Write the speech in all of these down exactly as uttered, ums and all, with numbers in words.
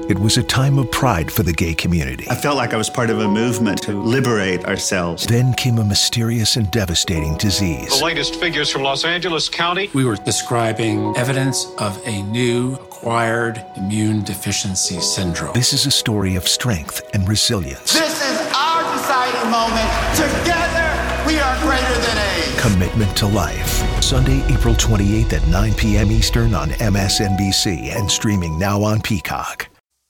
It was a time of pride for the gay community. I felt like I was part of a movement to liberate ourselves. Then came a mysterious and devastating disease. The latest figures from Los Angeles County. We were describing evidence of a new acquired immune deficiency syndrome. This is a story of strength and resilience. This is our deciding moment. Together, we are greater than AIDS. Commitment to life. Sunday, April twenty-eighth at nine p.m. Eastern on M S N B C and streaming now on Peacock.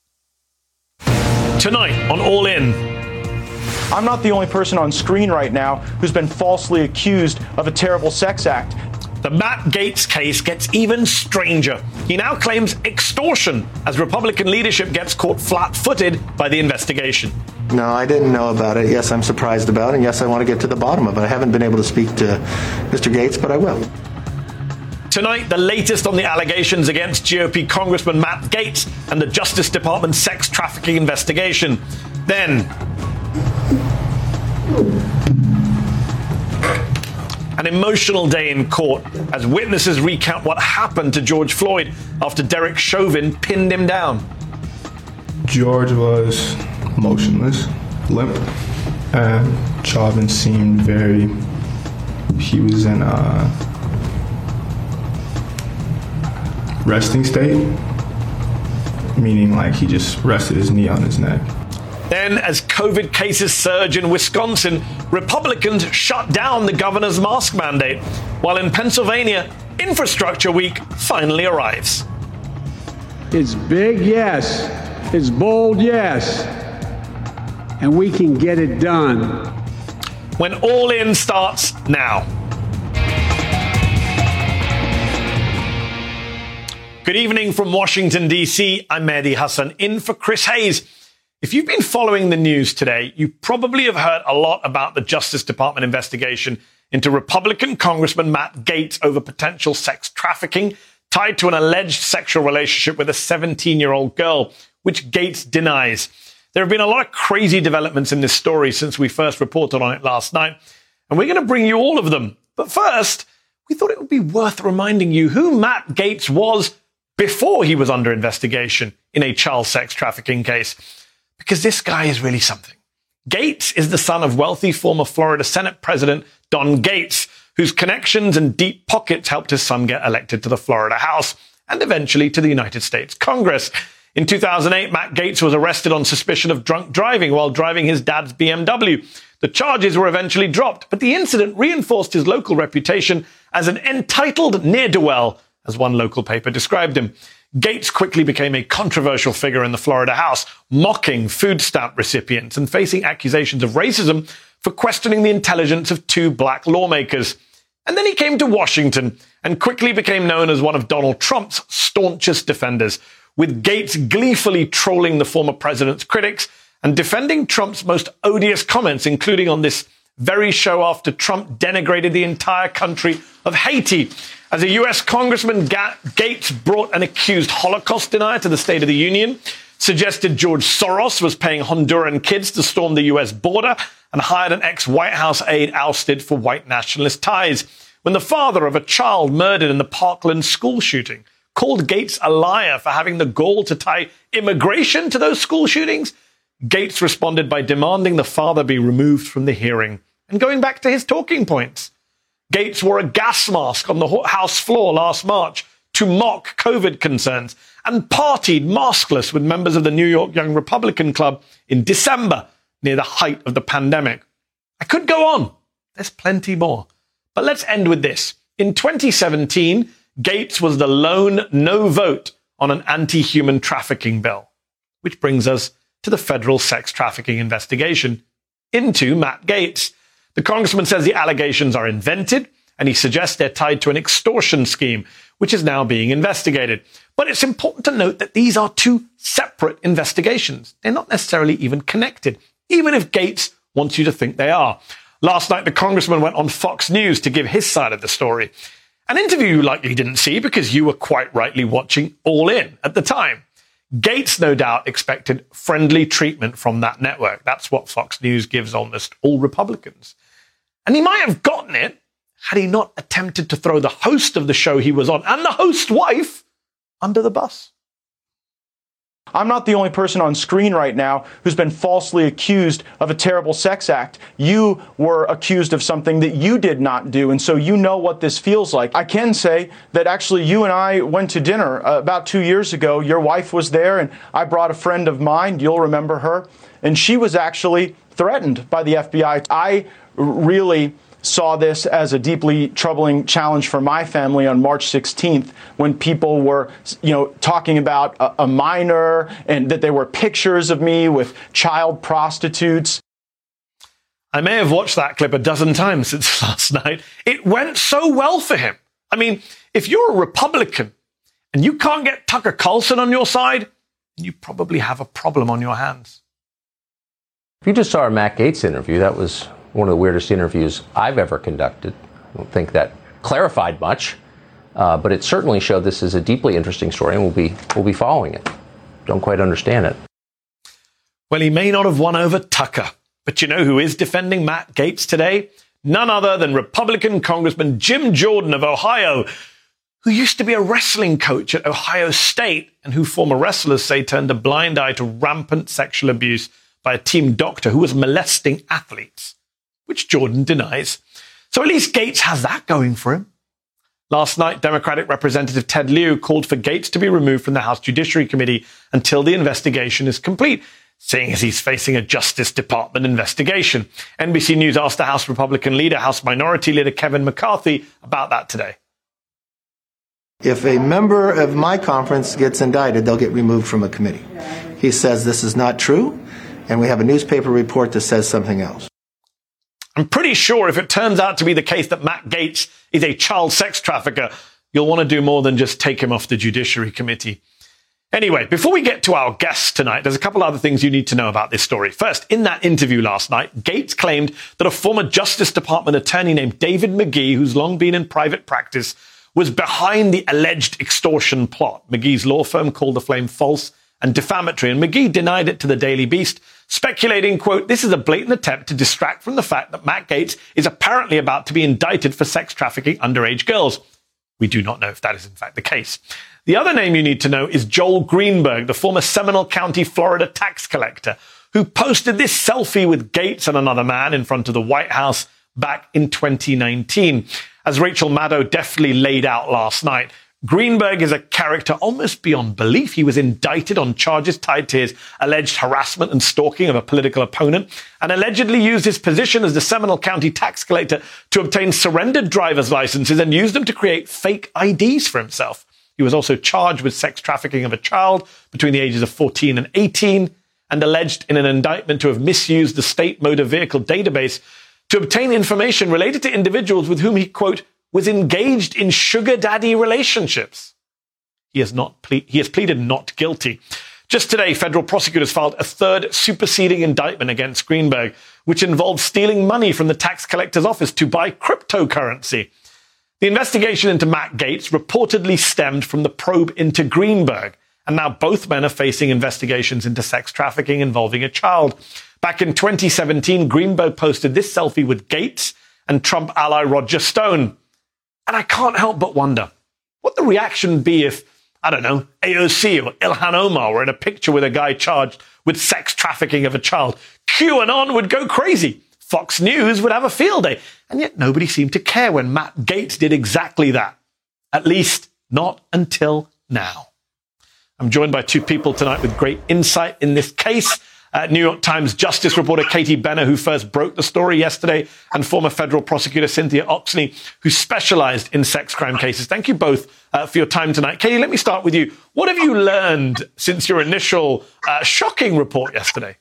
Tonight on All In. I'm not the only person on screen right now who's been falsely accused of a terrible sex act. The Matt Gaetz case gets even stranger. He now claims extortion as Republican leadership gets caught flat-footed by the investigation. No, I didn't know about it. Yes, I'm surprised about it. And yes, I want to get to the bottom of it. I haven't been able to speak to Mister Gaetz, but I will. Tonight, the latest on the allegations against G O P Congressman Matt Gaetz and the Justice Department's sex trafficking investigation. Then, an emotional day in court as witnesses recount what happened to George Floyd after Derek Chauvin pinned him down. George was motionless, limp, and Chauvin seemed very, he was in a resting state, meaning like he just rested his knee on his neck. Then, as COVID cases surge in Wisconsin, Republicans shut down the governor's mask mandate, while in Pennsylvania, Infrastructure Week finally arrives. It's big, yes. It's bold, yes. And we can get it done. When All In starts now. Good evening from Washington, D C. I'm Mehdi Hassan, in for Chris Hayes. If you've been following the news today, you probably have heard a lot about the Justice Department investigation into Republican Congressman Matt Gaetz over potential sex trafficking tied to an alleged sexual relationship with a seventeen-year-old girl, which Gaetz denies. There have been a lot of crazy developments in this story since we first reported on it last night, and we're going to bring you all of them. But first, we thought it would be worth reminding you who Matt Gaetz was before he was under investigation in a child sex trafficking case. Because this guy is really something. Gaetz is the son of wealthy former Florida Senate President Don Gaetz, whose connections and deep pockets helped his son get elected to the Florida House and eventually to the United States Congress. In two thousand eight, Matt Gaetz was arrested on suspicion of drunk driving while driving his dad's B M W. The charges were eventually dropped, but the incident reinforced his local reputation as an entitled ne'er-do-well, as one local paper described him. Gaetz quickly became a controversial figure in the Florida House, mocking food stamp recipients and facing accusations of racism for questioning the intelligence of two black lawmakers. And then he came to Washington and quickly became known as one of Donald Trump's staunchest defenders, with Gaetz gleefully trolling the former president's critics and defending Trump's most odious comments, including on this very show after Trump denigrated the entire country of Haiti. As a U S congressman, Gaetz brought an accused Holocaust denier to the State of the Union, suggested George Soros was paying Honduran kids to storm the U S border, and hired an ex-White House aide ousted for white nationalist ties. When the father of a child murdered in the Parkland school shooting called Gaetz a liar for having the gall to tie immigration to those school shootings, Gaetz responded by demanding the father be removed from the hearing and going back to his talking points. Gaetz wore a gas mask on the House floor last March to mock COVID concerns and partied maskless with members of the New York Young Republican Club in December, near the height of the pandemic. I could go on. There's plenty more. But let's end with this. In twenty seventeen, Gaetz was the lone no vote on an anti-human trafficking bill, which brings us to the federal sex trafficking investigation into Matt Gaetz. The congressman says the allegations are invented, and he suggests they're tied to an extortion scheme, which is now being investigated. But it's important to note that these are two separate investigations. They're not necessarily even connected, even if Gaetz wants you to think they are. Last night, the congressman went on Fox News to give his side of the story. An interview you likely didn't see because you were quite rightly watching All In at the time. Gaetz, no doubt, expected friendly treatment from that network. That's what Fox News gives almost all Republicans. And he might have gotten it had he not attempted to throw the host of the show he was on and the host's wife under the bus. I'm not the only person on screen right now who's been falsely accused of a terrible sex act. You were accused of something that you did not do, and so you know what this feels like. I can say that actually you and I went to dinner uh, about two years ago. Your wife was there, and I brought a friend of mine. You'll remember her. And she was actually threatened by the F B I. I really saw this as a deeply troubling challenge for my family on March sixteenth, when people were, you know, talking about a, a minor and that there were pictures of me with child prostitutes. I may have watched that clip a dozen times since last night. It went so well for him. I mean, if you're a Republican and you can't get Tucker Carlson on your side, you probably have a problem on your hands. If you just saw our Matt Gaetz interview, that was one of the weirdest interviews I've ever conducted. I don't think that clarified much, uh, but it certainly showed this is a deeply interesting story, and we'll be we'll be following it. Don't quite understand it. Well, he may not have won over Tucker, but you know who is defending Matt Gaetz today? None other than Republican Congressman Jim Jordan of Ohio, who used to be a wrestling coach at Ohio State and who former wrestlers say turned a blind eye to rampant sexual abuse by a team doctor who was molesting athletes, which Jordan denies. So at least Gaetz has that going for him. Last night, Democratic Representative Ted Lieu called for Gaetz to be removed from the House Judiciary Committee until the investigation is complete, seeing as he's facing a Justice Department investigation. N B C News asked the House Republican leader, House Minority Leader Kevin McCarthy, about that today. If a member of my conference gets indicted, they'll get removed from a committee. He says this is not true, and we have a newspaper report that says something else. I'm pretty sure if it turns out to be the case that Matt Gaetz is a child sex trafficker, you'll want to do more than just take him off the Judiciary Committee. Anyway, before we get to our guests tonight, there's a couple other things you need to know about this story. First, in that interview last night, Gaetz claimed that a former Justice Department attorney named David McGee, who's long been in private practice, was behind the alleged extortion plot. McGee's law firm called the claim false and defamatory, and McGee denied it to the Daily Beast, speculating, quote, this is a blatant attempt to distract from the fact that Matt Gaetz is apparently about to be indicted for sex trafficking underage girls. We do not know if that is in fact the case. The other name you need to know is Joel Greenberg, the former Seminole County, Florida tax collector, who posted this selfie with Gaetz and another man in front of the White House back in twenty nineteen. As Rachel Maddow deftly laid out last night, Greenberg is a character almost beyond belief. He was indicted on charges tied to his alleged harassment and stalking of a political opponent, and allegedly used his position as the Seminole County tax collector to obtain surrendered driver's licenses and use them to create fake I Ds for himself. He was also charged with sex trafficking of a child between the ages of fourteen and eighteen, and alleged in an indictment to have misused the state motor vehicle database to obtain information related to individuals with whom he, quote, was engaged in sugar daddy relationships. He has not ple- he has pleaded not guilty. Just today, federal prosecutors filed a third superseding indictment against Greenberg, which involved stealing money from the tax collector's office to buy cryptocurrency. The investigation into Matt Gaetz reportedly stemmed from the probe into Greenberg, and now both men are facing investigations into sex trafficking involving a child. Back in twenty seventeen, Greenberg posted this selfie with Gaetz and Trump ally Roger Stone. And I can't help but wonder what the reaction would be if, I don't know, A O C or Ilhan Omar were in a picture with a guy charged with sex trafficking of a child. QAnon would go crazy. Fox News would have a field day. And yet nobody seemed to care when Matt Gaetz did exactly that. At least not until now. I'm joined by two people tonight with great insight in this case. Uh, New York Times Justice reporter Katie Benner, who first broke the story yesterday, and former federal prosecutor Cynthia Oxley, who specialized in sex crime cases. Thank you both uh, for your time tonight. Katie, let me start with you. What have you learned since your initial uh, shocking report yesterday?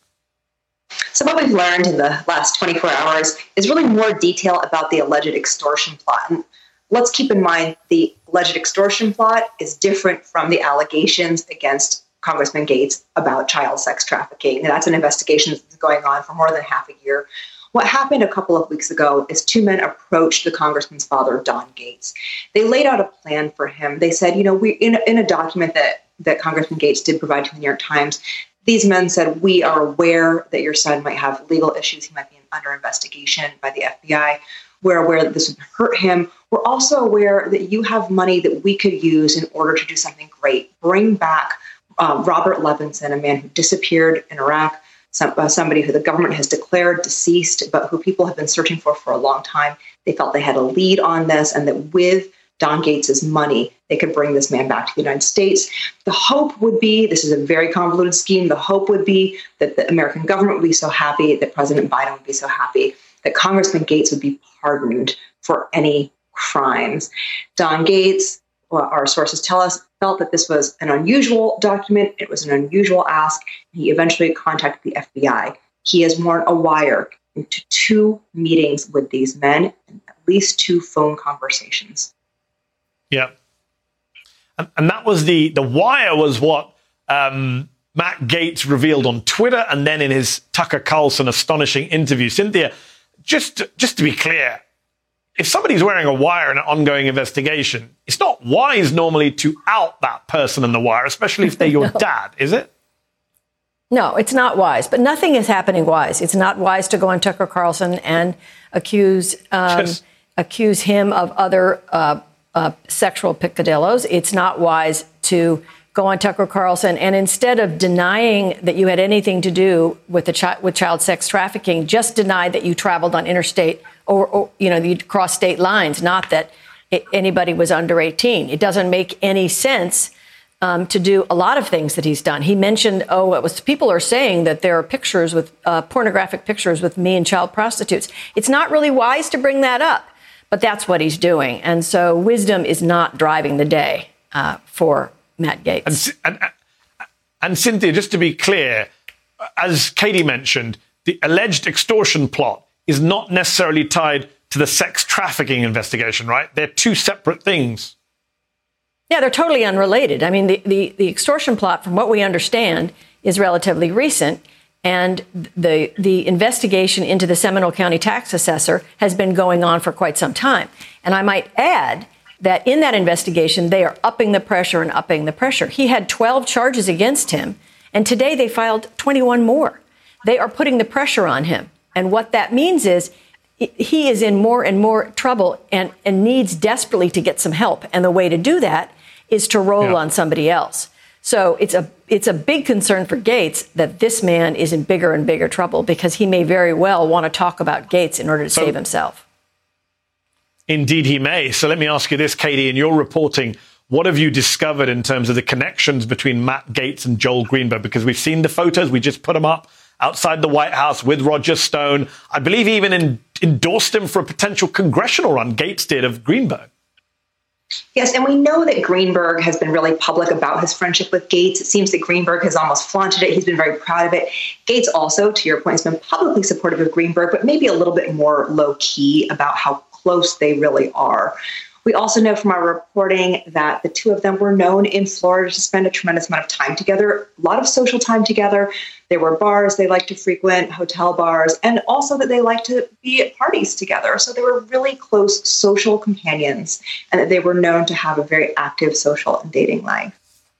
So what we've learned in the last twenty-four hours is really more detail about the alleged extortion plot. And let's keep in mind the alleged extortion plot is different from the allegations against Congressman Gaetz about child sex trafficking. And that's an investigation that's been going on for more than half a year. What happened a couple of weeks ago is two men approached the congressman's father, Don Gaetz. They laid out a plan for him. They said, you know, we in, in a document that, that Congressman Gaetz did provide to the New York Times, these men said, we are aware that your son might have legal issues. He might be under investigation by the F B I. We're aware that this would hurt him. We're also aware that you have money that we could use in order to do something great. Bring back uh, Robert Levinson, a man who disappeared in Iraq, some, uh, somebody who the government has declared deceased, but who people have been searching for for a long time. They felt they had a lead on this, and that with Don Gates's money, they could bring this man back to the United States. The hope would be, this is a very convoluted scheme, the hope would be that the American government would be so happy, that President Biden would be so happy, that Congressman Gates would be pardoned for any crimes. Don Gates, well, our sources tell us, felt that this was an unusual document. It was an unusual ask. He eventually contacted the F B I. He has worn a wire into two meetings with these men and at least two phone conversations. Yeah. And, and that was the, the wire was what um, Matt Gaetz revealed on Twitter and then in his Tucker Carlson astonishing interview. Cynthia, just, just to be clear, if somebody's wearing a wire in an ongoing investigation, it's not wise normally to out that person in the wire, especially if they're your no. dad, is it? No, it's not wise. But nothing is happening wise. It's not wise to go on Tucker Carlson and accuse um, yes. accuse him of other uh, uh, sexual peccadillos. It's not wise to go on Tucker Carlson and instead of denying that you had anything to do with the chi- with child sex trafficking, just deny that you traveled on interstate or, or you know, you crossed state lines, not that it, anybody was under eighteen. It doesn't make any sense um, to do a lot of things that he's done. He mentioned, oh, it was people are saying that there are pictures with uh, pornographic pictures with me and child prostitutes. It's not really wise to bring that up, but that's what he's doing. And so wisdom is not driving the day uh, for Matt Gaetz. And, and, and Cynthia, just to be clear, as Katie mentioned, the alleged extortion plot is not necessarily tied to the sex trafficking investigation, right? They're two separate things. Yeah, they're totally unrelated. I mean, the, the, the extortion plot, from what we understand, is relatively recent. And the the investigation into the Seminole County tax assessor has been going on for quite some time. And I might add that in that investigation, they are upping the pressure and upping the pressure. He had twelve charges against him, and today they filed twenty-one more. They are putting the pressure on him. And what that means is he is in more and more trouble and, and needs desperately to get some help. And the way to do that is to roll yeah. on somebody else. So it's a it's a big concern for Gaetz that this man is in bigger and bigger trouble because he may very well want to talk about Gaetz in order to so, save himself. Indeed, he may. So let me ask you this, Katie. In your reporting, what have you discovered in terms of the connections between Matt Gaetz and Joel Greenberg? Because we've seen the photos. We just put them up outside the White House with Roger Stone. I believe he even in, endorsed him for a potential congressional run. Gaetz did of Greenberg. Yes, and we know that Greenberg has been really public about his friendship with Gaetz. It seems that Greenberg has almost flaunted it. He's been very proud of it. Gaetz also, to your point, has been publicly supportive of Greenberg, but maybe a little bit more low-key about how close they really are. We also know from our reporting that the two of them were known in Florida to spend a tremendous amount of time together, a lot of social time together. There were bars they liked to frequent, hotel bars, and also that they liked to be at parties together. So they were really close social companions, and that they were known to have a very active social and dating life.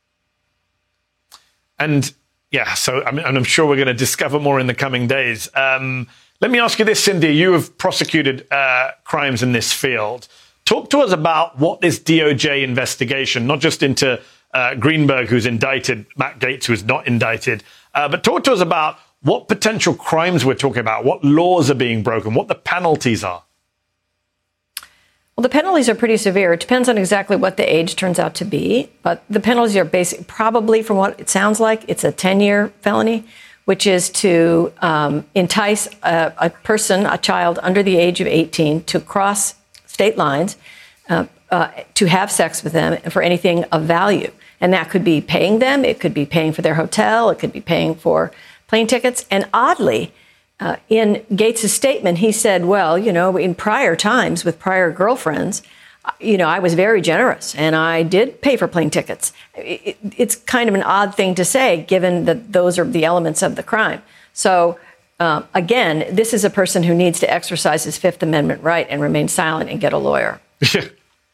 And yeah, so I mean, and I'm sure we're going to discover more in the coming days. Um, let me ask you this, Cynthia. You have prosecuted uh, crimes in this field. Talk to us about what this D O J investigation, not just into uh, Greenberg, who's indicted, Matt Gaetz, who is not indicted, uh, but talk to us about what potential crimes we're talking about, what laws are being broken, what the penalties are. Well, the penalties are pretty severe. It depends on exactly what the age turns out to be. But the penalties are basic, probably from what it sounds like, it's a ten-year felony, which is to um, entice a, a person, a child under the age of eighteen, to cross state lines, uh, uh, to have sex with them for anything of value. And that could be paying them. It could be paying for their hotel. It could be paying for plane tickets. And oddly, uh, in Gaetz' statement, he said, well, you know, in prior times with prior girlfriends, you know, I was very generous and I did pay for plane tickets. It, it's kind of an odd thing to say, given that those are the elements of the crime. So Um, again, this is a person who needs to exercise his Fifth Amendment right and remain silent and get a lawyer.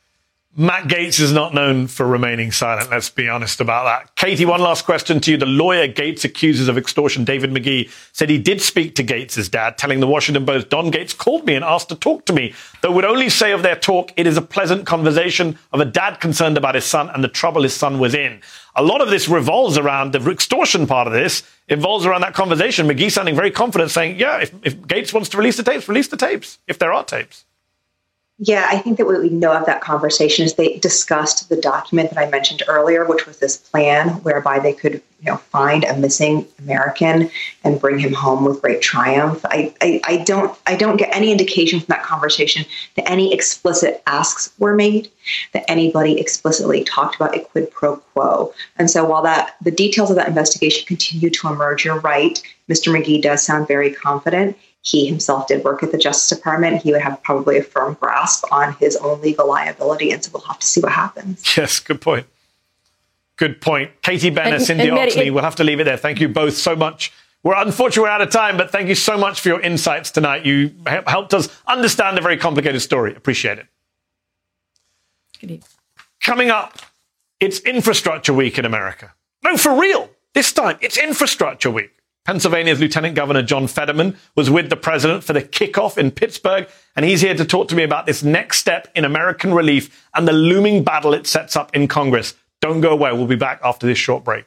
Matt Gaetz is not known for remaining silent. Let's be honest about that. Katie, one last question to you. The lawyer Gaetz accuses of extortion, David McGee, said he did speak to Gaetz' dad, telling the Washington Post, Don Gaetz called me and asked to talk to me, though would only say of their talk, it is a pleasant conversation of a dad concerned about his son and the trouble his son was in. A lot of this revolves around the extortion part of this, involves around that conversation. McGee sounding very confident, saying, yeah, if, if Gaetz wants to release the tapes, release the tapes, if there are tapes. Yeah, I think that what we know of that conversation is they discussed the document that I mentioned earlier, which was this plan whereby they could, you know, find a missing American and bring him home with great triumph. I, I, I don't I don't get any indication from that conversation that any explicit asks were made, that anybody explicitly talked about a quid pro quo. And so while that the details of that investigation continue to emerge, you're right, Mister McGee does sound very confident. He himself did work at the Justice Department. He would have probably a firm grasp on his own legal liability. And so we'll have to see what happens. Yes, good point. Good point. Katie Benner, and, Cindy and Oxley, it, we'll have to leave it there. Thank you both so much. We're unfortunately we're out of time, but thank you so much for your insights tonight. You helped us understand a very complicated story. Appreciate it. Good evening. Coming up, it's Infrastructure Week in America. No, for real. This time, it's Infrastructure Week. Pennsylvania's Lieutenant Governor John Fetterman was with the president for the kickoff in Pittsburgh, and he's here to talk to me about this next step in American relief and the looming battle it sets up in Congress. Don't go away. We'll be back after this short break.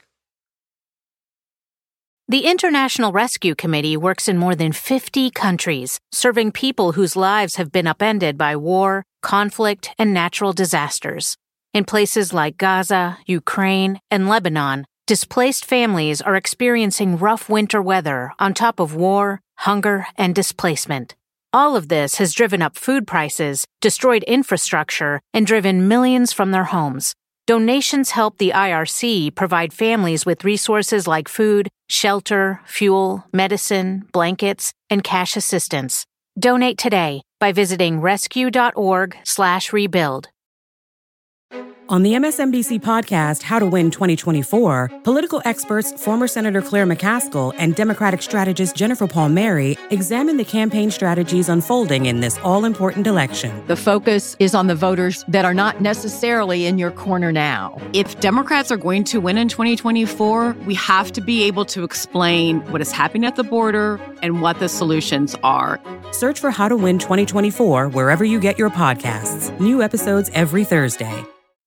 The International Rescue Committee works in more than fifty countries, serving people whose lives have been upended by war, conflict, and natural disasters. In places like Gaza, Ukraine, and Lebanon, displaced families are experiencing rough winter weather on top of war, hunger, and displacement. All of this has driven up food prices, destroyed infrastructure, and driven millions from their homes. Donations help the I R C provide families with resources like food, shelter, fuel, medicine, blankets, and cash assistance. Donate today by visiting rescue.org slash rebuild. On the M S N B C podcast, How to Win twenty twenty-four, political experts, former Senator Claire McCaskill and Democratic strategist Jennifer Palmieri examine the campaign strategies unfolding in this all-important election. The focus is on the voters that are not necessarily in your corner now. If Democrats are going to win in twenty twenty-four, we have to be able to explain what is happening at the border and what the solutions are. Search for How to Win twenty twenty-four wherever you get your podcasts. New episodes every Thursday.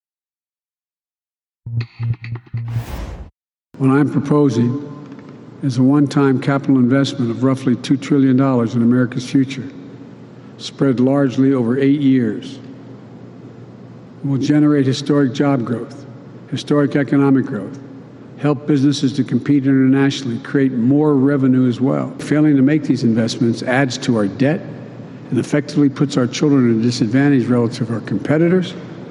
What I'm proposing is a one-time capital investment of roughly two trillion dollars in America's future, spread largely over eight years. It will generate historic job growth, historic economic growth, help businesses to compete internationally, create more revenue as well. Failing to make these investments adds to our debt and effectively puts our children at a disadvantage relative to our competitors.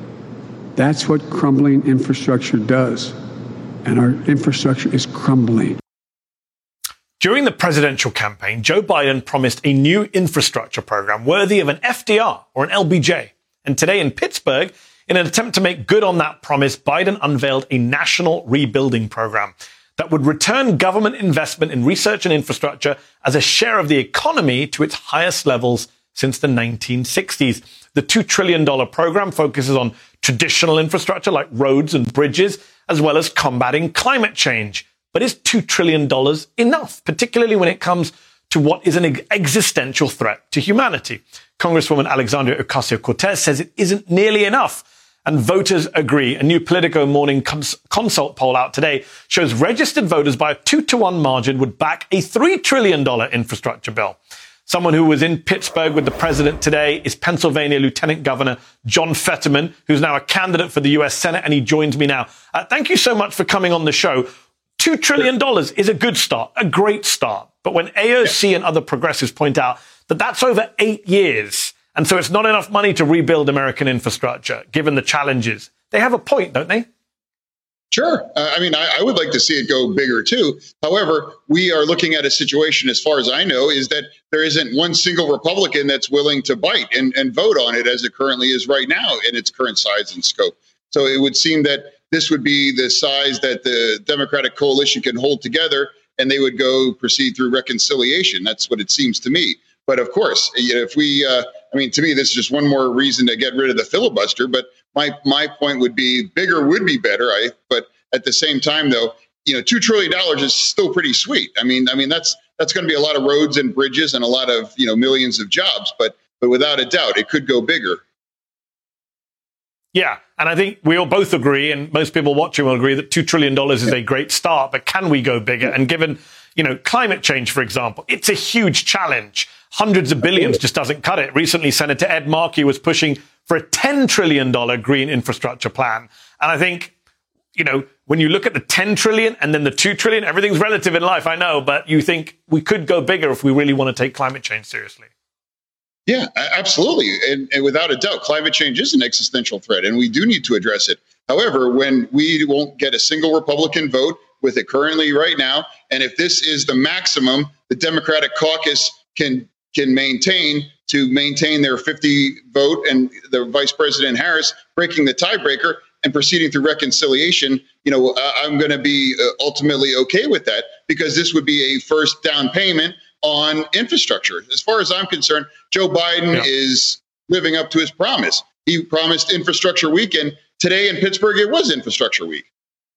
That's what crumbling infrastructure does. And our infrastructure is crumbling. During the presidential campaign, Joe Biden promised a new infrastructure program worthy of an F D R or an L B J. And today in Pittsburgh, in an attempt to make good on that promise, Biden unveiled a national rebuilding program that would return government investment in research and infrastructure as a share of the economy to its highest levels since the nineteen sixties. The two trillion dollars program focuses on traditional infrastructure like roads and bridges, as well as combating climate change. But is two trillion dollars enough, particularly when it comes to what is an existential threat to humanity? Congresswoman Alexandria Ocasio-Cortez says it isn't nearly enough, and voters agree. A new Politico Morning cons- Consult poll out today shows registered voters by a two to one margin would back a three trillion dollars infrastructure bill. Someone who was in Pittsburgh with the president today is Pennsylvania Lieutenant Governor John Fetterman, who's now a candidate for the U S Senate, and he joins me now. Uh, thank you so much for coming on the show. Two trillion dollars is a good start, a great start. But when A O C and other progressives point out that that's over eight years, and so it's not enough money to rebuild American infrastructure, given the challenges, they have a point, don't they? Sure. Uh, I mean, I, I would like to see it go bigger, too. However, we are looking at a situation, as far as I know, is that there isn't one single Republican that's willing to bite and, and vote on it as it currently is right now in its current size and scope. So it would seem that this would be the size that the Democratic coalition can hold together, and they would go proceed through reconciliation. That's what it seems to me. But of course, if we, uh, I mean, to me, this is just one more reason to get rid of the filibuster. But My my point would be bigger would be better. I but at the same time, though, you know, two trillion dollars is still pretty sweet. I mean, I mean that's that's going to be a lot of roads and bridges and a lot of, you know, millions of jobs. But but without a doubt, it could go bigger. Yeah, and I think we all both agree, and most people watching will agree, that two trillion dollars is a great start, but can we go bigger? And given, you know, climate change, for example, it's a huge challenge. Hundreds of billions just doesn't cut it. Recently, Senator Ed Markey was pushing for a ten trillion dollars green infrastructure plan. And I think, you know, when you look at the ten trillion dollars and then the two trillion dollars, everything's relative in life, I know, but you think we could go bigger if we really want to take climate change seriously. Yeah, absolutely. And, and without a doubt, climate change is an existential threat, and we do need to address it. However, when we won't get a single Republican vote with it currently right now, and if this is the maximum the Democratic caucus can can maintain to maintain their fifty vote and the Vice President Harris breaking the tiebreaker and proceeding through reconciliation, you know, I'm going to be ultimately okay with that, because this would be a first down payment on infrastructure. As far as I'm concerned, Joe Biden yeah. is living up to his promise. He promised infrastructure week, and today in Pittsburgh, it was infrastructure week.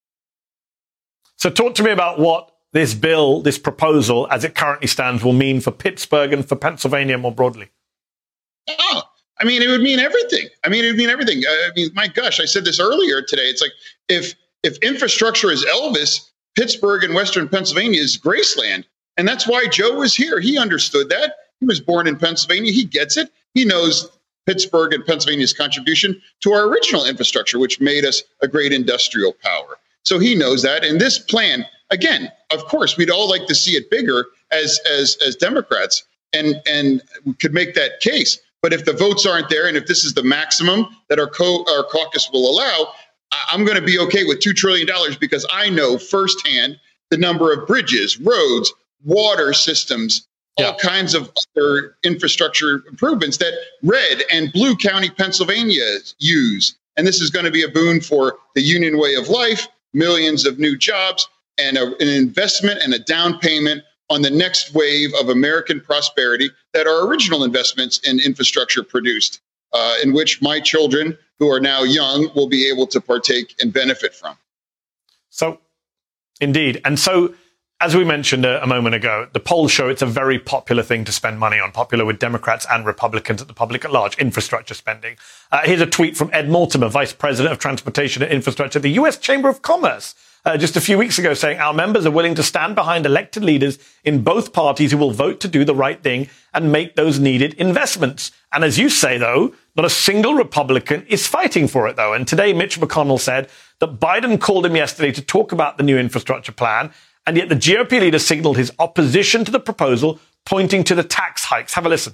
So talk to me about what this bill, this proposal, as it currently stands, will mean for Pittsburgh and for Pennsylvania more broadly. Oh, I mean, it would mean everything. I mean, it would mean everything. I mean, my gosh, I said this earlier today. It's like if if infrastructure is Elvis, Pittsburgh and Western Pennsylvania is Graceland. And that's why Joe was here. He understood that. He was born in Pennsylvania. He gets it. He knows Pittsburgh and Pennsylvania's contribution to our original infrastructure, which made us a great industrial power. So he knows that. And this plan, again, of course, we'd all like to see it bigger as as as Democrats, and and we could make that case. But if the votes aren't there, and if this is the maximum that our co- our caucus will allow, I'm going to be okay with two trillion dollars, because I know firsthand the number of bridges, roads, water systems, all yeah. kinds of other infrastructure improvements that Red and Blue County, Pennsylvania use. And this is going to be a boon for the union way of life, millions of new jobs, and a, an investment and a down payment on the next wave of American prosperity that our original investments in infrastructure produced, uh, in which my children, who are now young, will be able to partake and benefit from. So, indeed. And so, as we mentioned a, a moment ago, the polls show it's a very popular thing to spend money on, popular with Democrats and Republicans at the public at large, infrastructure spending. Uh, here's a tweet from Ed Mortimer, Vice President of Transportation and Infrastructure at the U S Chamber of Commerce, uh, just a few weeks ago, saying our members are willing to stand behind elected leaders in both parties who will vote to do the right thing and make those needed investments. And as you say, though, not a single Republican is fighting for it, though. And today, Mitch McConnell said that Biden called him yesterday to talk about the new infrastructure plan. And yet the G O P leader signaled his opposition to the proposal, pointing to the tax hikes. Have a listen.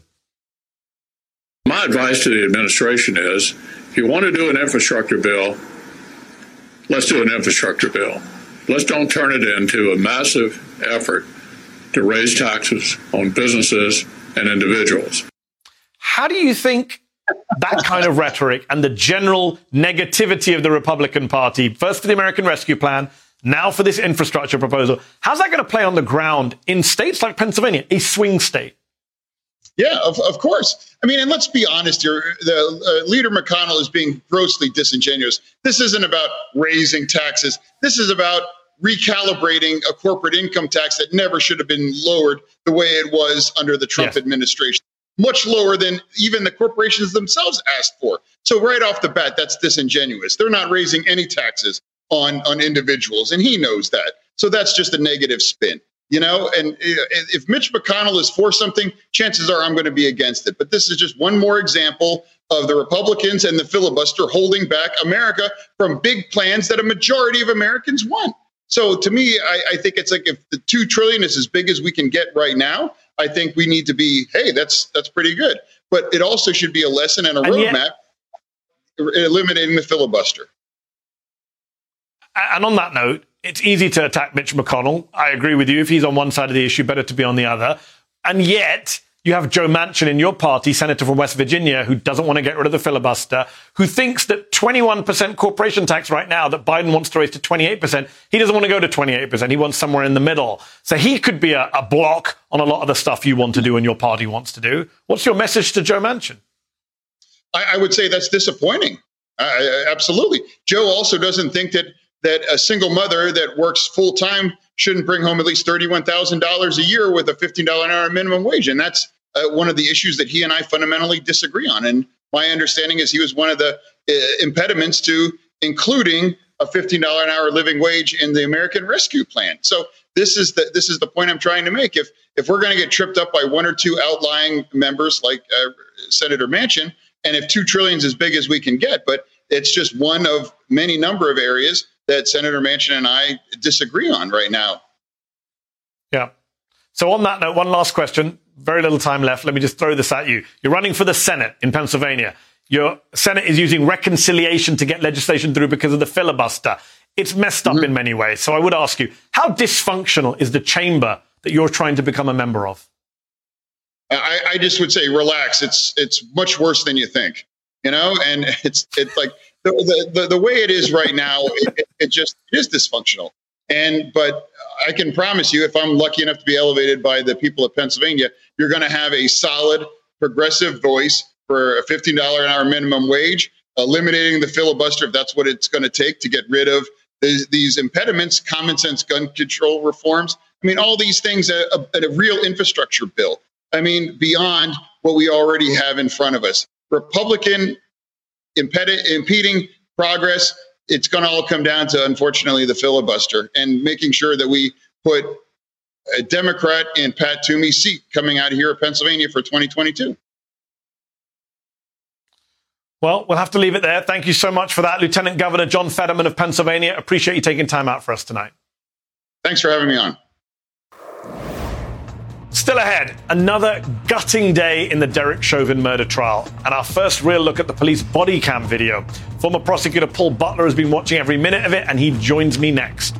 My advice to the administration is, if you want to do an infrastructure bill, let's do an infrastructure bill. Let's don't turn it into a massive effort to raise taxes on businesses and individuals. How do you think that kind of rhetoric and the general negativity of the Republican Party, first for the American Rescue Plan, now for this infrastructure proposal, how's that going to play on the ground in states like Pennsylvania, a swing state? Yeah, of, of course. I mean, and let's be honest here. The uh, leader McConnell is being grossly disingenuous. This isn't about raising taxes. This is about recalibrating a corporate income tax that never should have been lowered the way it was under the Trump yes. administration. Much lower than even the corporations themselves asked for. So right off the bat, that's disingenuous. They're not raising any taxes on, on individuals, and he knows that. So that's just a negative spin. You know, and if Mitch McConnell is for something, chances are I'm going to be against it. But this is just one more example of the Republicans and the filibuster holding back America from big plans that a majority of Americans want. So to me, I, I think it's like if the two trillion is as big as we can get right now, I think we need to be, hey, that's that's pretty good. But it also should be a lesson and a roadmap eliminating the filibuster. And on that note, it's easy to attack Mitch McConnell. I agree with you. If he's on one side of the issue, better to be on the other. And yet you have Joe Manchin in your party, senator from West Virginia, who doesn't want to get rid of the filibuster, who thinks that twenty-one percent corporation tax right now that Biden wants to raise to twenty-eight percent, he doesn't want to go to twenty-eight percent. He wants somewhere in the middle. So he could be a, a block on a lot of the stuff you want to do and your party wants to do. What's your message to Joe Manchin? I, I would say that's disappointing. I, I, absolutely. Joe also doesn't think that that a single mother that works full time shouldn't bring home at least thirty-one thousand dollars a year with a fifteen dollars an hour minimum wage. And that's uh, one of the issues that he and I fundamentally disagree on. And my understanding is he was one of the uh, impediments to including a fifteen dollars an hour living wage in the American Rescue Plan. So this is the this is the point I'm trying to make. If if we're going to get tripped up by one or two outlying members like uh, Senator Manchin, and if two trillion is as big as we can get, but it's just one of many number of areas that Senator Manchin and I disagree on right now. Yeah. So on that note, one last question. Very little time left. Let me just throw this at you. You're running for the Senate in Pennsylvania. Your Senate is using reconciliation to get legislation through because of the filibuster. It's messed up mm-hmm. in many ways. So I would ask you, how dysfunctional is the chamber that you're trying to become a member of? I, I just would say, relax. It's it's much worse than you think, you know, and it's it's like the the, the, the way it is right now, it, it just it is dysfunctional. And but I can promise you, if I'm lucky enough to be elevated by the people of Pennsylvania, you're going to have a solid progressive voice for a fifteen dollars an hour minimum wage, eliminating the filibuster if that's what it's going to take to get rid of these, these impediments, common sense gun control reforms. I mean, all these things, a, a, a real infrastructure bill. I mean, beyond what we already have in front of us. Republican imped- impeding progress, it's going to all come down to, unfortunately, the filibuster and making sure that we put a Democrat in Pat Toomey's seat coming out of here of Pennsylvania for twenty twenty-two. Well, we'll have to leave it there. Thank you so much for that, Lieutenant Governor John Fetterman of Pennsylvania. Appreciate you taking time out for us tonight. Thanks for having me on. Still ahead, another gutting day in the Derek Chauvin murder trial, and our first real look at the police body cam video. Former prosecutor Paul Butler has been watching every minute of it, and he joins me next.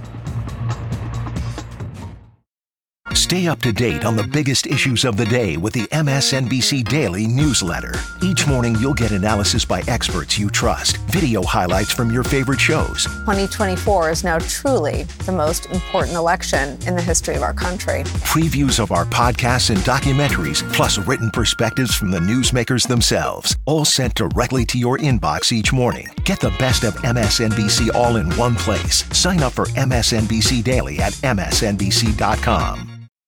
Stay up to date on the biggest issues of the day with the M S N B C Daily newsletter. Each morning, you'll get analysis by experts you trust, video highlights from your favorite shows. twenty twenty-four is now truly the most important election in the history of our country. Previews of our podcasts and documentaries, plus written perspectives from the newsmakers themselves, all sent directly to your inbox each morning. Get the best of M S N B C all in one place. Sign up for M S N B C Daily at M S N B C dot com.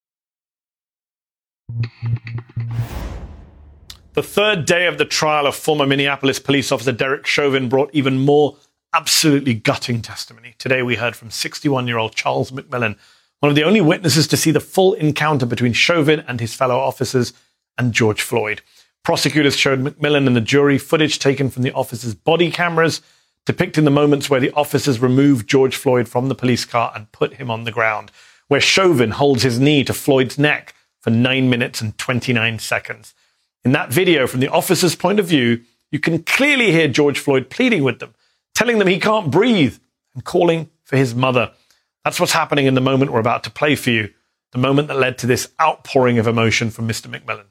The third day of the trial of former Minneapolis police officer Derek Chauvin brought even more absolutely gutting testimony. Today we heard from sixty-one-year-old Charles McMillan, one of the only witnesses to see the full encounter between Chauvin and his fellow officers and George Floyd. Prosecutors showed McMillan and the jury footage taken from the officers' body cameras, depicting the moments where the officers removed George Floyd from the police car and put him on the ground, where Chauvin holds his knee to Floyd's neck for nine minutes and twenty-nine seconds. In that video, from the officer's point of view, you can clearly hear George Floyd pleading with them, telling them he can't breathe and calling for his mother. That's what's happening in the moment we're about to play for you, the moment that led to this outpouring of emotion from Mister McMillan.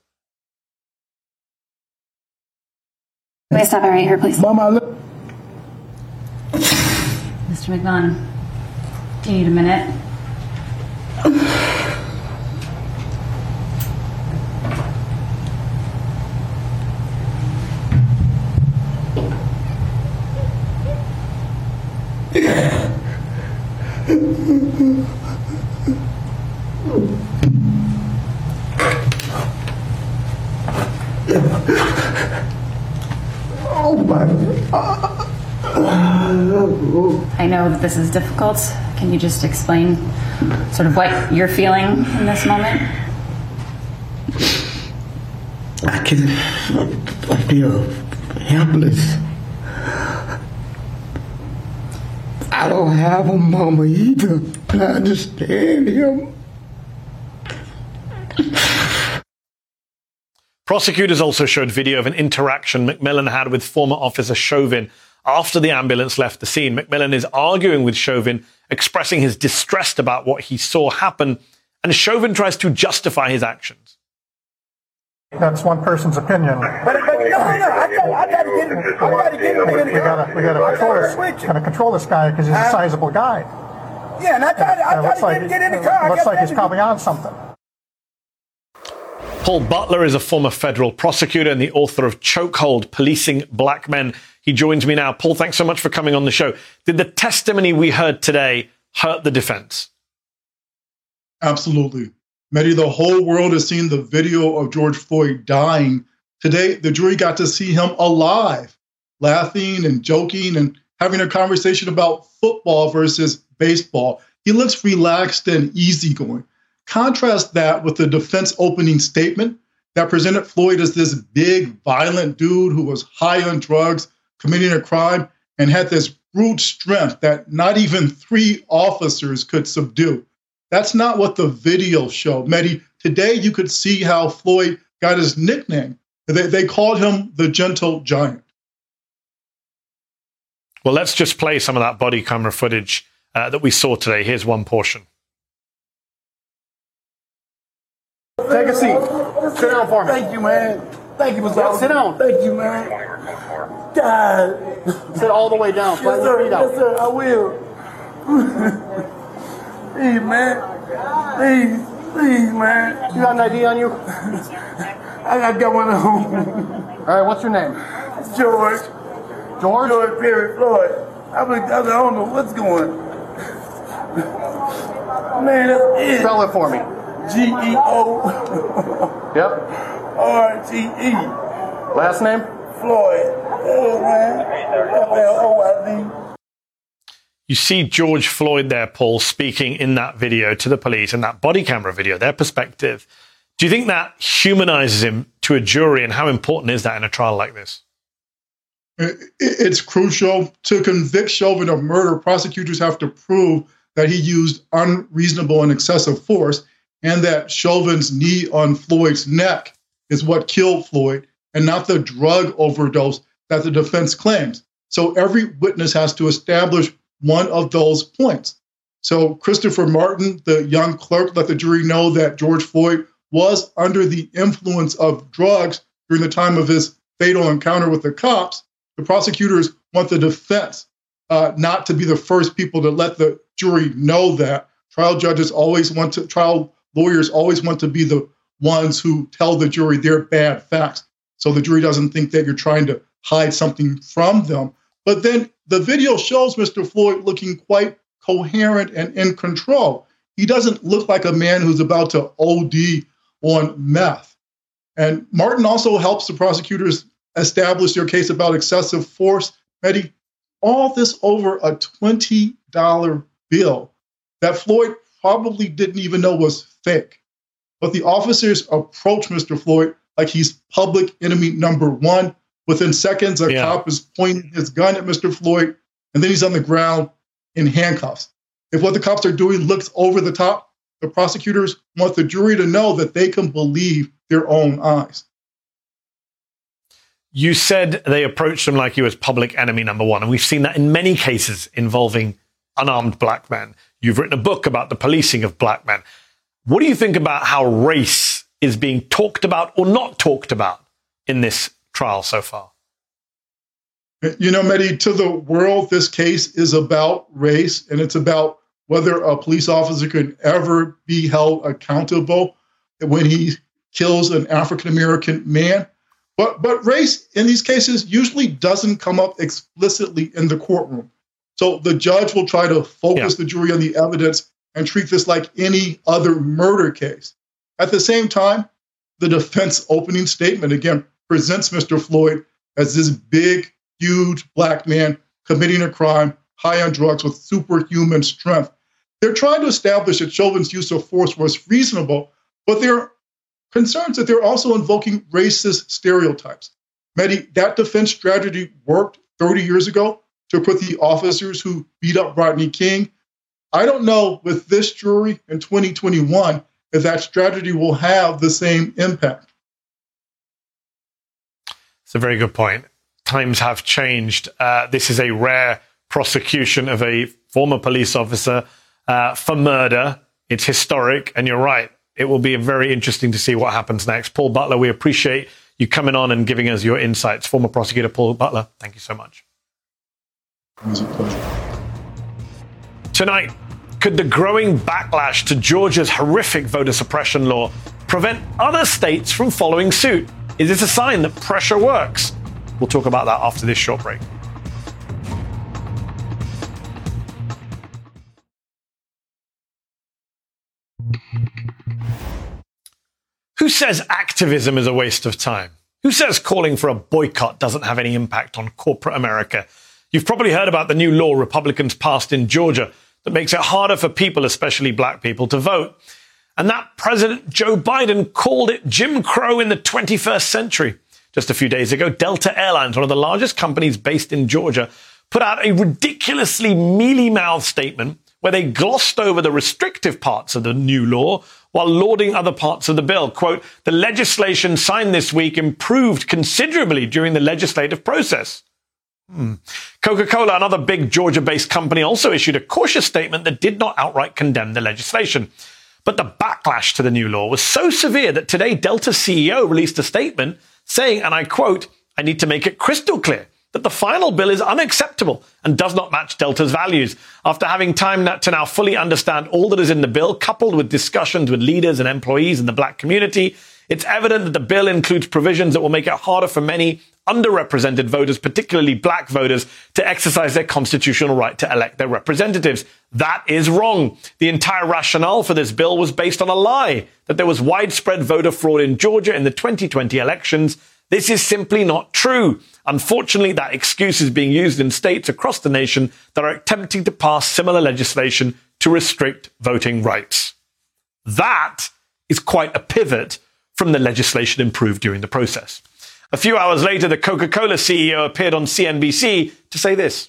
Can we stop it right here, please? Mama, look. Mister McMillan, do you need a minute? Oh my God. I know that this is difficult. Can you just explain sort of what you're feeling in this moment? I can I feel helpless. I don't have a mama either, but I understand him. Prosecutors also showed video of an interaction McMillan had with former officer Chauvin after the ambulance left the scene. McMillan is arguing with Chauvin, expressing his distress about what he saw happen, and Chauvin tries to justify his actions. That's one person's opinion. But, but no, no, no, I gotta, I gotta get him. I gotta get him. We, we gotta, we gotta control this. Gotta control this guy because he's a sizable guy. Yeah, and I tried, I tried to like, get, get in the car. Looks like he's probably on something. Paul Butler is a former federal prosecutor and the author of Chokehold, Policing Black Men. He joins me now. Paul, thanks so much for coming on the show. Did the testimony we heard today hurt the defense? Absolutely. Mehdi, the whole world has seen the video of George Floyd dying. Today, the jury got to see him alive, laughing and joking and having a conversation about football versus baseball. He looks relaxed and easygoing. Contrast that with the defense opening statement that presented Floyd as this big, violent dude who was high on drugs, committing a crime, and had this brute strength that not even three officers could subdue. That's not what the video showed. Mehdi, today you could see how Floyd got his nickname. They, they called him the Gentle Giant. Well, let's just play some of that body camera footage uh, that we saw today. Here's one portion. Take a seat. Sit down for me. Thank you, man. Thank you, Mister Sit down. Thank you, man. God. Sit all the way down. Yes, sir. Yes, sir. I will. Please, man. Please. Please, man. You got an I D on you? I, I got one at home. All right, what's your name? George. George? George Perry Floyd. I, mean, I don't know what's going on. Man, that's it. Spell it for me. G E O. Yep. R G E. Last name? Floyd. Oh, man. F L O I D. You see George Floyd there, Paul, speaking in that video to the police, in that body camera video, their perspective. Do you think that humanizes him to a jury, and how important is that in a trial like this? It's crucial. To convict Chauvin of murder, prosecutors have to prove that he used unreasonable and excessive force, and that Chauvin's knee on Floyd's neck is what killed Floyd, and not the drug overdose that the defense claims. So every witness has to establish one of those points. So Christopher Martin, the young clerk, let the jury know that George Floyd was under the influence of drugs during the time of his fatal encounter with the cops. The prosecutors want the defense uh, not to be the first people to let the jury know that. Trial judges always want to, trial lawyers always want to be the ones who tell the jury their bad facts, so the jury doesn't think that you're trying to hide something from them. But then the video shows Mister Floyd looking quite coherent and in control. He doesn't look like a man who's about to O D on meth. And Martin also helps the prosecutors establish their case about excessive force. Mehdi, all this over a twenty dollar bill that Floyd probably didn't even know was fake. But the officers approach Mister Floyd like he's public enemy number one. Within seconds, a yeah. cop is pointing his gun at Mister Floyd, and then he's on the ground in handcuffs. If what the cops are doing looks over the top, the prosecutors want the jury to know that they can believe their own eyes. You said they approached him like he was public enemy number one, and we've seen that in many cases involving unarmed black men. You've written a book about the policing of black men. What do you think about how race is being talked about or not talked about in this trial so far? You know, Mehdi, to the world, this case is about race, and it's about whether a police officer can ever be held accountable when he kills an African-American man. But, but race in these cases usually doesn't come up explicitly in the courtroom. So the judge will try to focus yeah. the jury on the evidence and treat this like any other murder case. At the same time, the defense opening statement, again, presents Mister Floyd as this big, huge black man committing a crime, high on drugs with superhuman strength. They're trying to establish that Chauvin's use of force was reasonable, but they're concerned that they're also invoking racist stereotypes. Mehdi, that defense strategy worked thirty years ago to put the officers who beat up Rodney King. I don't know with this jury in twenty twenty-one if that strategy will have the same impact. It's a very good point. Times have changed. Uh, this is a rare prosecution of a former police officer uh, for murder. It's historic, and you're right. It will be very interesting to see what happens next. Paul Butler, we appreciate you coming on and giving us your insights. Former prosecutor Paul Butler, thank you so much. It was a pleasure. Tonight, could the growing backlash to Georgia's horrific voter suppression law prevent other states from following suit? Is this a sign that pressure works? We'll talk about that after this short break. Who says activism is a waste of time? Who says calling for a boycott doesn't have any impact on corporate America? You've probably heard about the new law Republicans passed in Georgia that makes it harder for people, especially black people, to vote. And that President Joe Biden called it Jim Crow in the twenty-first century. Just a few days ago, Delta Airlines, one of the largest companies based in Georgia, put out a ridiculously mealy-mouthed statement where they glossed over the restrictive parts of the new law while lauding other parts of the bill. Quote, the legislation signed this week improved considerably during the legislative process. Hmm. Coca-Cola, another big Georgia-based company, also issued a cautious statement that did not outright condemn the legislation. But the backlash to the new law was so severe that today Delta's C E O released a statement saying, and I quote, I need to make it crystal clear that the final bill is unacceptable and does not match Delta's values. After having time to now fully understand all that is in the bill, coupled with discussions with leaders and employees in the black community, it's evident that the bill includes provisions that will make it harder for many underrepresented voters, particularly black voters, to exercise their constitutional right to elect their representatives. That is wrong. The entire rationale for this bill was based on a lie, that there was widespread voter fraud in Georgia in the twenty twenty elections. This is simply not true. Unfortunately, that excuse is being used in states across the nation that are attempting to pass similar legislation to restrict voting rights. That is quite a pivot from the legislation improved during the process. A few hours later, the Coca-Cola C E O appeared on C N B C to say this.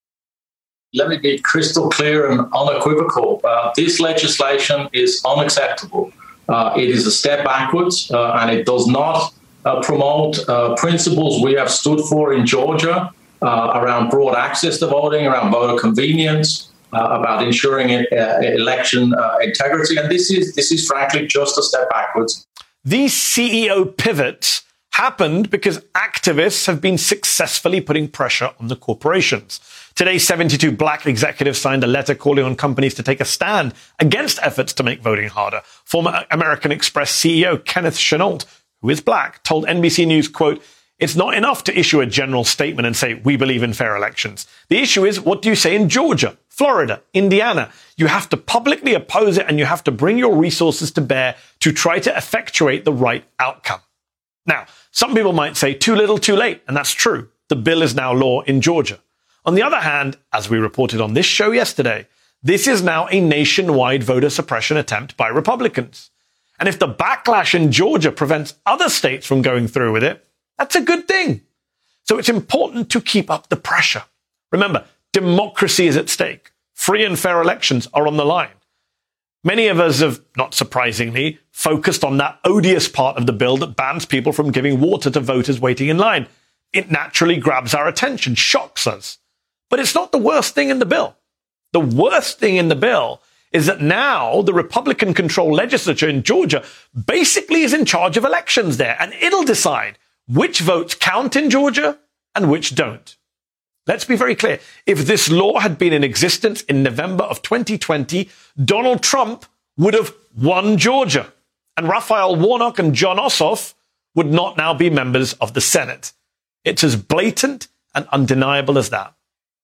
Let me be crystal clear and unequivocal. Uh, this legislation is unacceptable. Uh, it is a step backwards, uh, and it does not uh, promote uh, principles we have stood for in Georgia uh, around broad access to voting, around voter convenience, uh, about ensuring uh, election uh, integrity. And this is, this is frankly just a step backwards. These C E O pivots happened because activists have been successfully putting pressure on the corporations. Today, seventy-two black executives signed a letter calling on companies to take a stand against efforts to make voting harder. Former American Express C E O Kenneth Chenault, who is black, told N B C News, quote, it's not enough to issue a general statement and say, we believe in fair elections. The issue is, what do you say in Georgia, Florida, Indiana? You have to publicly oppose it and you have to bring your resources to bear to try to effectuate the right outcome. Now, some people might say too little, too late, and that's true. The bill is now law in Georgia. On the other hand, as we reported on this show yesterday, this is now a nationwide voter suppression attempt by Republicans. And if the backlash in Georgia prevents other states from going through with it, that's a good thing. So it's important to keep up the pressure. Remember, democracy is at stake. Free and fair elections are on the line. Many of us have, not surprisingly, focused on that odious part of the bill that bans people from giving water to voters waiting in line. It naturally grabs our attention, shocks us. But it's not the worst thing in the bill. The worst thing in the bill is that now the Republican-controlled legislature in Georgia basically is in charge of elections there, and it'll decide which votes count in Georgia and which don't. Let's be very clear. If this law had been in existence in November of twenty twenty, Donald Trump would have won Georgia, and Raphael Warnock and Jon Ossoff would not now be members of the Senate. It's as blatant and undeniable as that.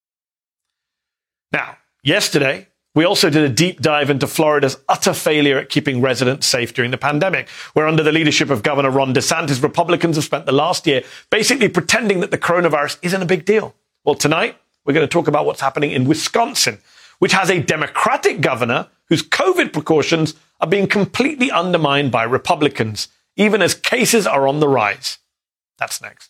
Now, yesterday, we also did a deep dive into Florida's utter failure at keeping residents safe during the pandemic, where under the leadership of Governor Ron DeSantis, Republicans have spent the last year basically pretending that the coronavirus isn't a big deal. Well, tonight, we're going to talk about what's happening in Wisconsin, which has a Democratic governor whose COVID precautions are being completely undermined by Republicans, even as cases are on the rise. That's next.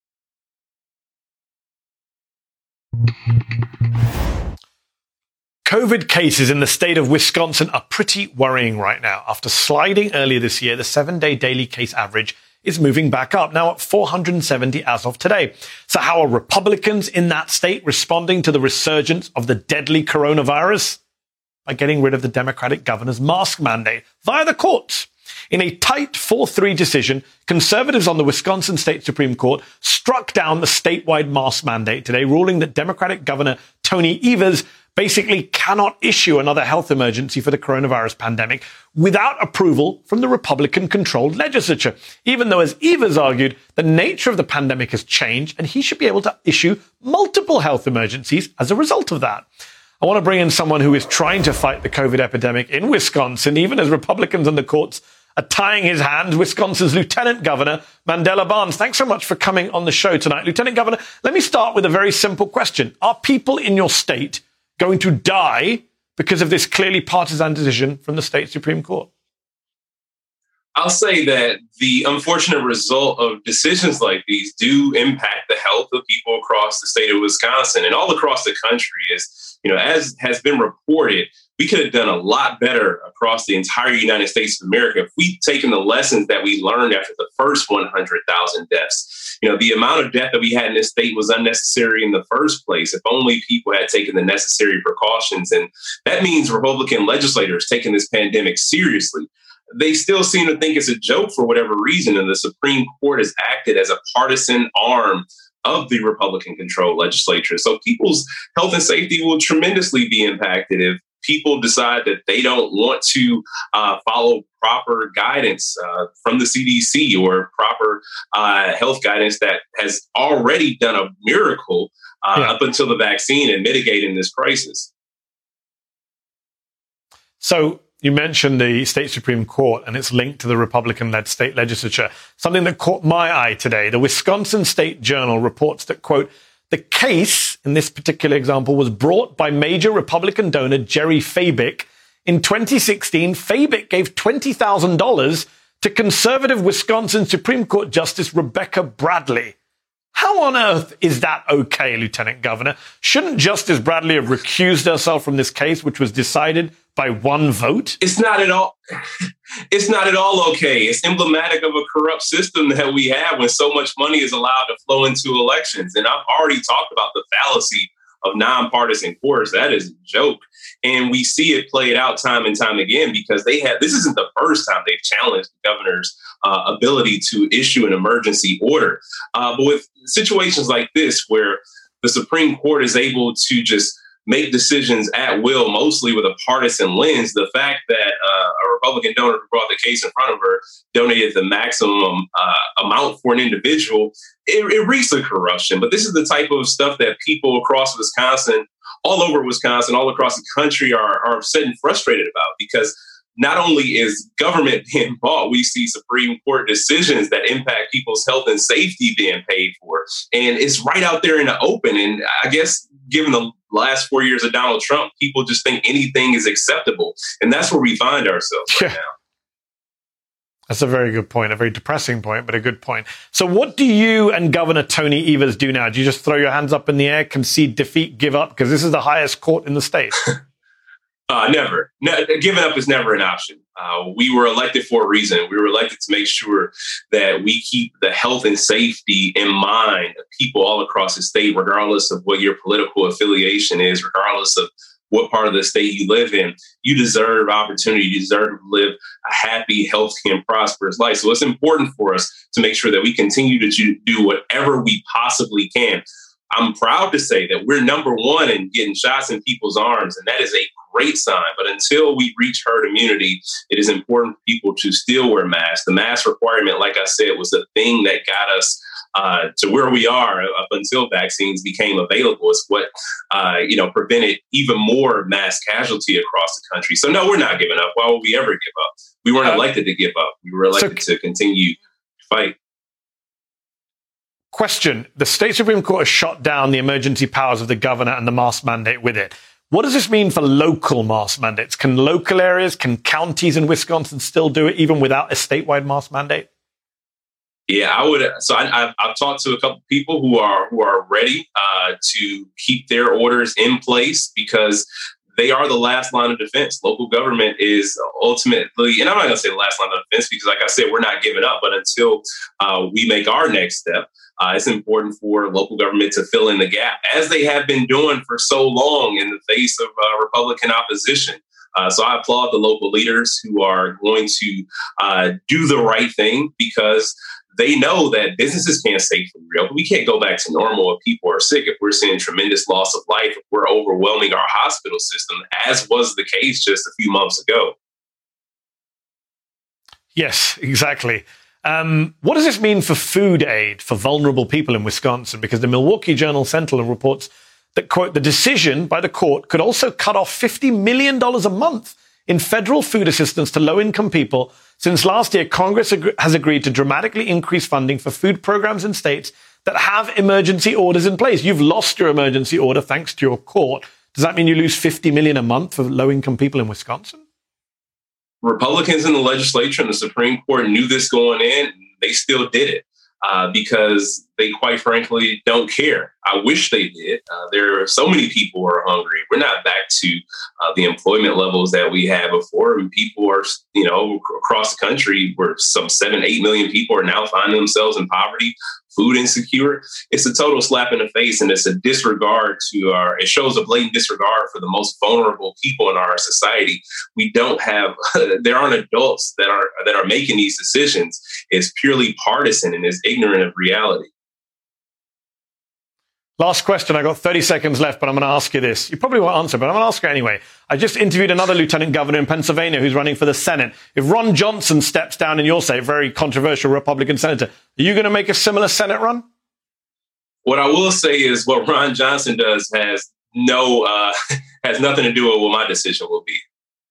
COVID cases in the state of Wisconsin are pretty worrying right now. After sliding earlier this year, the seven-day daily case average is moving back up, now at four hundred seventy as of today. So how are Republicans in that state responding to the resurgence of the deadly coronavirus? By getting rid of the Democratic governor's mask mandate via the courts. In a tight four three decision, conservatives on the Wisconsin State Supreme Court struck down the statewide mask mandate today, ruling that Democratic Governor Tony Evers basically cannot issue another health emergency for the coronavirus pandemic without approval from the Republican-controlled legislature, even though, as Evers argued, the nature of the pandemic has changed and he should be able to issue multiple health emergencies as a result of that. I want to bring in someone who is trying to fight the COVID epidemic in Wisconsin, even as Republicans in the courts are tying his hands. Wisconsin's Lieutenant Governor, Mandela Barnes. Thanks so much for coming on the show tonight. Lieutenant Governor, let me start with a very simple question. Are people in your state going to die because of this clearly partisan decision from the state Supreme Court? I'll say that the unfortunate result of decisions like these do impact the health of people across the state of Wisconsin and all across the country. Is, you know, as has been reported, we could have done a lot better across the entire United States of America if we'd taken the lessons that we learned after the first one hundred thousand deaths. You know, the amount of death that we had in this state was unnecessary in the first place. If only people had taken the necessary precautions. And that means Republican legislators taking this pandemic seriously. They still seem to think it's a joke for whatever reason. And the Supreme Court has acted as a partisan arm of the Republican-controlled legislature. So people's health and safety will tremendously be impacted if people decide that they don't want to uh, follow proper guidance uh, from the C D C or proper uh, health guidance that has already done a miracle uh, yeah. up until the vaccine and mitigating this crisis. So you mentioned the state Supreme Court and its link to the Republican-led state legislature. Something that caught my eye today. The Wisconsin State Journal reports that, quote, the case in this particular example was brought by major Republican donor Jerry Fabick. In twenty sixteen, Fabick gave twenty thousand dollars to conservative Wisconsin Supreme Court Justice Rebecca Bradley. How on earth is that okay, Lieutenant Governor? Shouldn't Justice Bradley have recused herself from this case, which was decided by one vote? It's not at all. It's not at all okay. It's emblematic of a corrupt system that we have when so much money is allowed to flow into elections. And I've already talked about the fallacy of nonpartisan courts. That is a joke. And we see it played out time and time again because they have, this isn't the first time they've challenged the governor's uh, ability to issue an emergency order. Uh, but with situations like this, where the Supreme Court is able to just make decisions at will, mostly with a partisan lens, the fact that uh, a Republican donor who brought the case in front of her donated the maximum uh, amount for an individual, it, it reeks of corruption. But this is the type of stuff that people across Wisconsin, all over Wisconsin, all across the country are, are upset and frustrated about, because not only is government being bought, we see Supreme Court decisions that impact people's health and safety being paid for. And it's right out there in the open. And I guess given the last four years of Donald Trump, people just think anything is acceptable. And that's where we find ourselves right now. That's a very good point, a very depressing point, but a good point. So what do you and Governor Tony Evers do now? Do you just throw your hands up in the air, concede defeat, give up? Because this is the highest court in the state. Uh, never. No, giving up is never an option. Uh, we were elected for a reason. We were elected to make sure that we keep the health and safety in mind of people all across the state, regardless of what your political affiliation is, regardless of what part of the state you live in. You deserve opportunity. You deserve to live a happy, healthy, and prosperous life. So it's important for us to make sure that we continue to do whatever we possibly can. I'm proud to say that we're number one in getting shots in people's arms, and that is a great sign. But until we reach herd immunity, it is important for people to still wear masks. The mask requirement, like I said, was the thing that got us uh, to where we are up until vaccines became available. It's what uh, you know prevented even more mass casualty across the country. So no, we're not giving up. Why would we ever give up? We weren't uh, elected to give up. We were elected so- to continue to fight. Question. The state Supreme Court has shot down the emergency powers of the governor and the mask mandate with it. What does this mean for local mask mandates? Can local areas, can counties in Wisconsin still do it even without a statewide mask mandate? Yeah, I would. So I, I've, I've talked to a couple of people who are who are ready uh, to keep their orders in place because they are the last line of defense. Local government is ultimately, and I'm not going to say the last line of defense because, like I said, we're not giving up. But until uh, we make our next step, uh, it's important for local government to fill in the gap, as they have been doing for so long in the face of uh, Republican opposition. Uh, so I applaud the local leaders who are going to uh, do the right thing because they know that businesses can't safely reopen. We can't go back to normal if people are sick, if we're seeing tremendous loss of life, if we're overwhelming our hospital system, as was the case just a few months ago. Yes, exactly. Um, what does this mean for food aid for vulnerable people in Wisconsin? Because the Milwaukee Journal Sentinel reports that, quote, the decision by the court could also cut off fifty million dollars a month in federal food assistance to low-income people. Since last year, Congress ag- has agreed to dramatically increase funding for food programs in states that have emergency orders in place. You've lost your emergency order thanks to your court. Does that mean you lose fifty million dollars a month for low-income people in Wisconsin? Republicans in the legislature and the Supreme Court knew this going in. And they still did it uh, because they, quite frankly, don't care. I wish they did. Uh, there are so many people who are hungry. We're not back to uh, the employment levels that we had before. And people are, you know, across the country where some seven, eight million people are now finding themselves in poverty, food insecure. It's a total slap in the face, and it's a disregard to our, it shows a blatant disregard for the most vulnerable people in our society. We don't have, there aren't adults that are, that are making these decisions. It's purely partisan and is ignorant of reality. Last question. I got thirty seconds left, but I'm going to ask you this. You probably won't answer, but I'm going to ask you anyway. I just interviewed another lieutenant governor in Pennsylvania who's running for the Senate. If Ron Johnson steps down in your state, very controversial Republican senator, are you going to make a similar Senate run? What I will say is what Ron Johnson does has no, uh, has nothing to do with what my decision will be.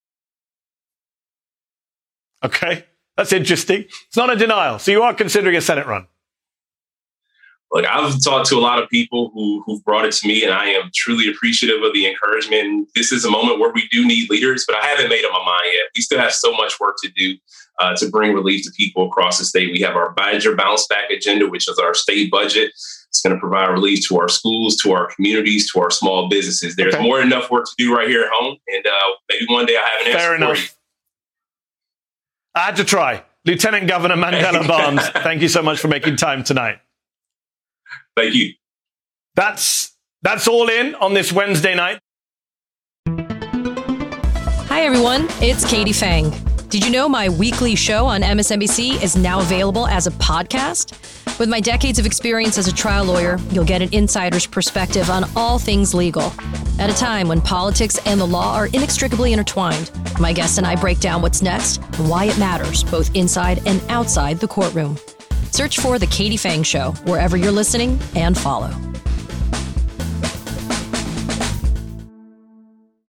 Okay. That's interesting. It's not a denial. So you are considering a Senate run? Look, I've talked to a lot of people who, who've brought it to me, and I am truly appreciative of the encouragement. This is a moment where we do need leaders, but I haven't made up my mind yet. We still have so much work to do uh, to bring relief to people across the state. We have our Badger Bounce Back agenda, which is our state budget. It's going to provide relief to our schools, to our communities, to our small businesses. There's okay. more than enough work to do right here at home, and uh, maybe one day I have an answer Fair enough. for you. I had to try. Lieutenant Governor Mandela Barnes, thank you so much for making time tonight. Thank you. That's that's all in on this Wednesday night. Hi, everyone. It's Katie Fang. Did you know my weekly show on M S N B C is now available as a podcast? With my decades of experience as a trial lawyer, you'll get an insider's perspective on all things legal. At a time when politics and the law are inextricably intertwined, my guests and I break down what's next and why it matters, both inside and outside the courtroom. Search for The Katie Fang Show wherever you're listening and follow.